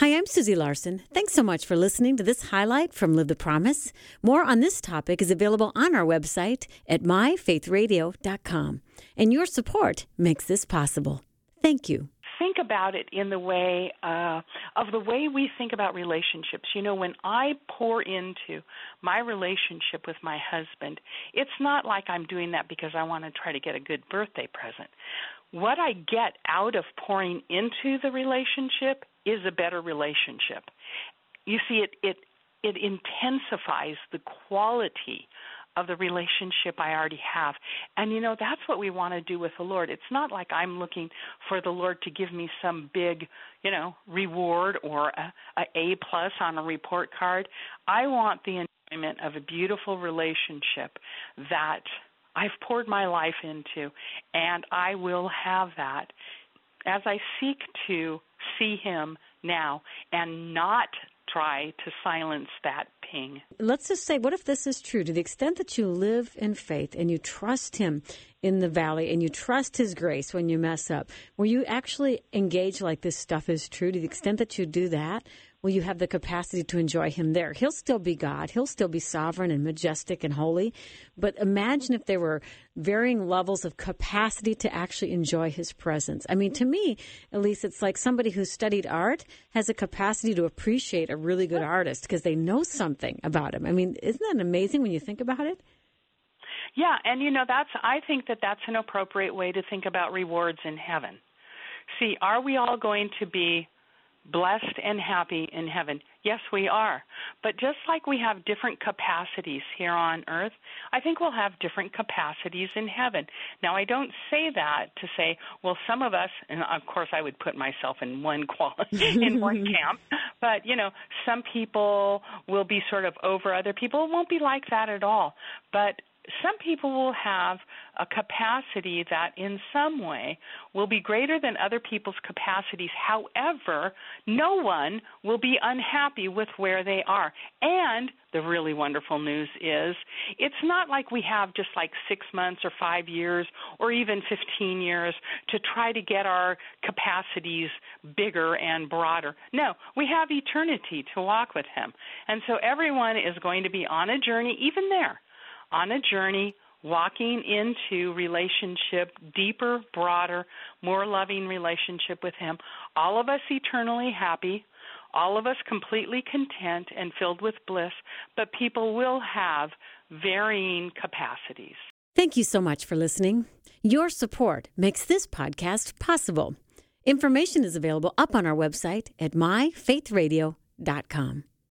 Hi, I'm Susie Larson. Thanks so much for listening to this highlight from Live the Promise. More on this topic is available on our website at myfaithradio.com. And your support makes this possible. Thank you. Think about it in the way of the way we think about relationships. You know, when I pour into my relationship with my husband, it's not like I'm doing that because I want to try to get a good birthday present. What I get out of pouring into the relationship is a better relationship. You see, it intensifies the quality of the relationship I already have. And, you know, that's what we want to do with the Lord. It's not like I'm looking for the Lord to give me some big, reward or a plus on a report card. I want the enjoyment of a beautiful relationship that I've poured my life into, and I will have that as I seek to see Him now and not try to silence that ping. Let's just say, what if this is true? To the extent that you live in faith and you trust Him in the valley and you trust His grace when you mess up, will you actually engage like this stuff is true? To the extent that you do that, will you have the capacity to enjoy Him there? He'll still be God. He'll still be sovereign and majestic and holy. But imagine if there were varying levels of capacity to actually enjoy His presence. I mean, to me, at least, it's like somebody who studied art has a capacity to appreciate a really good artist because they know something about him. I mean, isn't that amazing when you think about it? Yeah, and I think that's an appropriate way to think about rewards in heaven. See, are we all going to be blessed and happy in heaven? Yes, we are. But just like we have different capacities here on earth, I think we'll have different capacities in heaven. Now, I don't say that to say, well, some of us, and of course I would put myself in one camp, but, some people will be sort of over other people. It won't be like that at all. But some people will have a capacity that in some way will be greater than other people's capacities. However, no one will be unhappy with where they are. And the really wonderful news is it's not like we have just like 6 months or 5 years or even 15 years to try to get our capacities bigger and broader. No, we have eternity to walk with Him. And so everyone is going to be on a journey, even there, on a journey, walking into relationship, deeper, broader, more loving relationship with Him. All of us eternally happy, all of us completely content and filled with bliss, but people will have varying capacities. Thank you so much for listening. Your support makes this podcast possible. Information is available up on our website at myfaithradio.com.